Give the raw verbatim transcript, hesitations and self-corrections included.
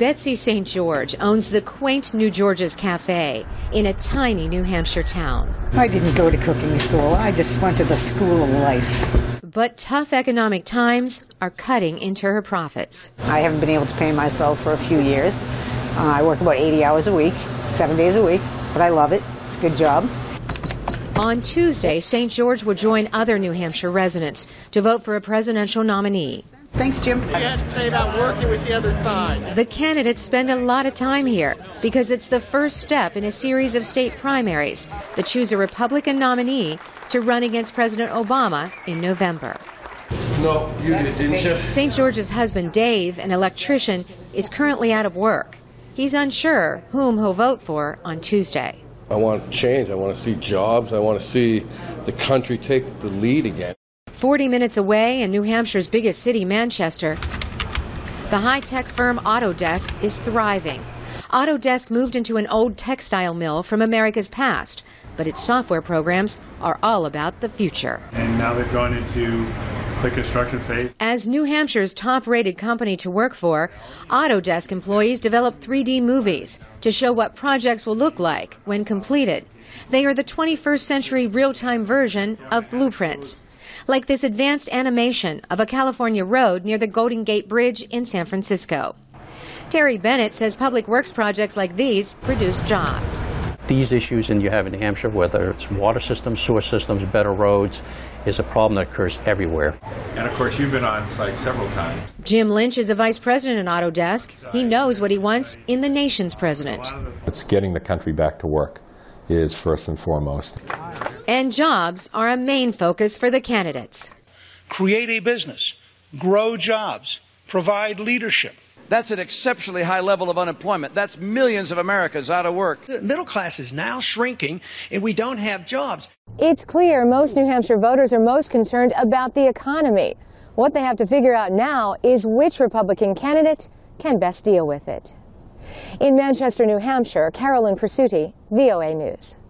Betsy Saint George owns the quaint New George's Cafe in a tiny New Hampshire town. I didn't go to cooking school. I just went to the school of life. But tough economic times are cutting into her profits. I haven't been able to pay myself for a few years. Uh, I work about eighty hours a week, seven days a week, but I love it. It's a good job. On Tuesday, Saint George will join other New Hampshire residents to vote for a presidential nominee. Thanks, Jim. You had to say about working with the other side. The candidates spend a lot of time here because it's the first step in a series of state primaries that choose a Republican nominee to run against President Obama in November. No, you did, didn't you? Saint George's husband, Dave, an electrician, is currently out of work. He's unsure whom he'll vote for on Tuesday. I want change. I want to see jobs. I want to see the country take the lead again. Forty minutes away in New Hampshire's biggest city, Manchester, the high-tech firm Autodesk is thriving. Autodesk moved into an old textile mill from America's past, but its software programs are all about the future. And now they've gone into the construction phase. As New Hampshire's top-rated company to work for, Autodesk employees develop three D movies to show what projects will look like when completed. They are the twenty-first century real-time version of blueprints, like this advanced animation of a California road near the Golden Gate Bridge in San Francisco. Terry Bennett says public works projects like these produce jobs. These issues in you have in New Hampshire, whether it's water systems, sewer systems, better roads, is a problem that occurs everywhere. And of course, you've been on site several times. Jim Lynch is a vice president at Autodesk. He knows what he wants in the nation's president. It's getting the country back to work is first and foremost. And jobs are a main focus for the candidates. Create a business, grow jobs, provide leadership. That's an exceptionally high level of unemployment. That's millions of Americans out of work. The middle class is now shrinking, and we don't have jobs. It's clear most New Hampshire voters are most concerned about the economy. What they have to figure out now is which Republican candidate can best deal with it. In Manchester, New Hampshire, Carolyn Persutti, V O A News.